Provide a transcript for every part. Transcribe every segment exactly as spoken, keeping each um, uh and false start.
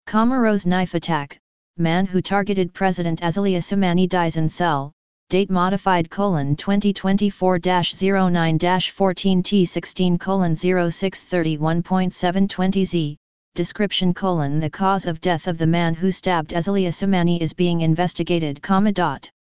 Comoros knife attack, man who targeted President Azali Assoumani dies in cell, date modified colon twenty twenty-four dash zero nine dash fourteen T sixteen colon zero six thirty-one point seven twenty Z, description colon the cause of death of the man who stabbed Azali Assoumani is being investigated, comma dot.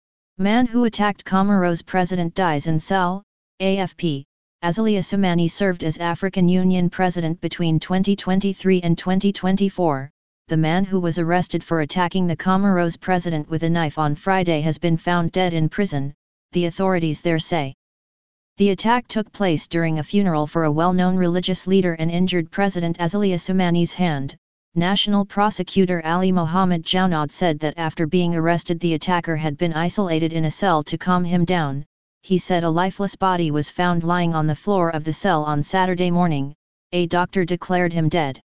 Man who attacked Comoros president dies in cell, A F P. Azali Assoumani served as African Union president between twenty twenty-three and twenty twenty-four. The man who was arrested for attacking the Comoros president with a knife on Friday has been found dead in prison, the authorities there say. The attack took place during a funeral for a well-known religious leader and injured President Azali Assoumani's hand. National Prosecutor Ali Mohammed Jounad said that after being arrested the attacker had been isolated in a cell to calm him down. He said a lifeless body was found lying on the floor of the cell on Saturday morning. A doctor declared him dead.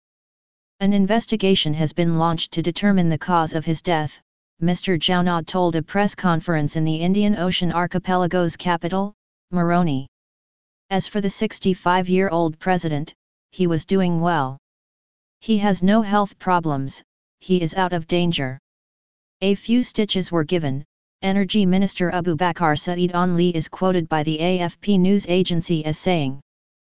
An investigation has been launched to determine the cause of his death, Mister Jounad told a press conference in the Indian Ocean Archipelago's capital, Moroni. As for the sixty-five-year-old president, he was doing well. He has no health problems, he is out of danger. A few stitches were given, Energy Minister Abubakar Saeed Onli is quoted by the A F P news agency as saying.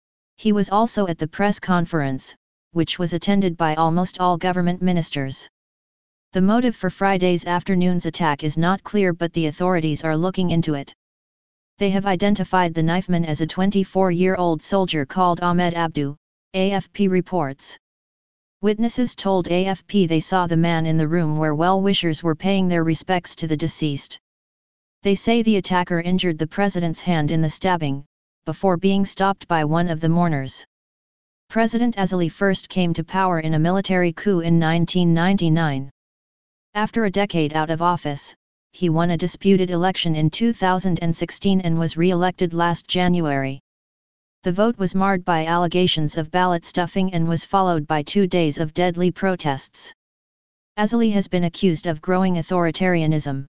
He was also at the press conference, which was attended by almost all government ministers. The motive for Friday's afternoon's attack is not clear, but the authorities are looking into it. They have identified the knifeman as a twenty-four-year-old soldier called Ahmed Abdu, A F P reports. Witnesses told A F P they saw the man in the room where well-wishers were paying their respects to the deceased. They say the attacker injured the president's hand in the stabbing, before being stopped by one of the mourners. President Azali first came to power in a military coup in nineteen ninety-nine. After a decade out of office, he won a disputed election in two thousand sixteen and was re-elected last January. The vote was marred by allegations of ballot stuffing and was followed by two days of deadly protests. Azali has been accused of growing authoritarianism.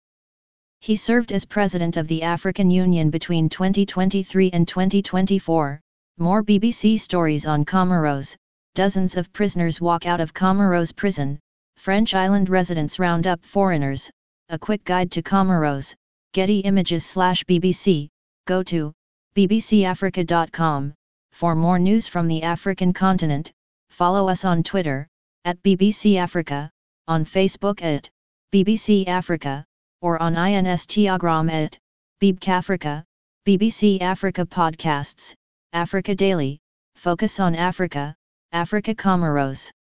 He served as president of the African Union between twenty twenty-three and twenty twenty-four. More B B C stories on Comoros. Dozens of prisoners walk out of Comoros prison. French island residents round up foreigners. A quick guide to Comoros. Getty Images slash B B C. Go to b b c africa dot com. For more news from the African continent, follow us on Twitter, at B B C Africa, on Facebook at B B C Africa, or on Instagram at B B C Africa. B B C Africa Podcasts, Africa Daily, Focus on Africa, Africa Comoros.